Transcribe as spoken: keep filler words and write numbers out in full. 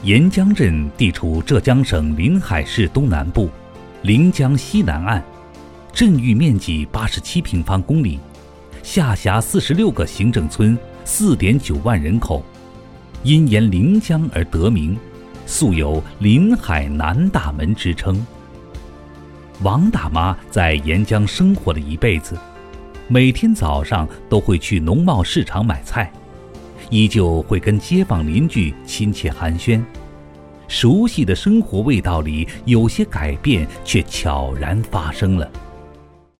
沿江镇地处浙江省临海市东南部，临江西南岸，镇域面积八十七平方公里，下辖四十六个行政村，四点九万人口，因沿临江而得名，素有临海南大门之称。王大妈在沿江生活了一辈子，每天早上都会去农贸市场买菜，依旧会跟街坊邻居亲切寒暄。熟悉的生活味道里，有些改变却悄然发生了。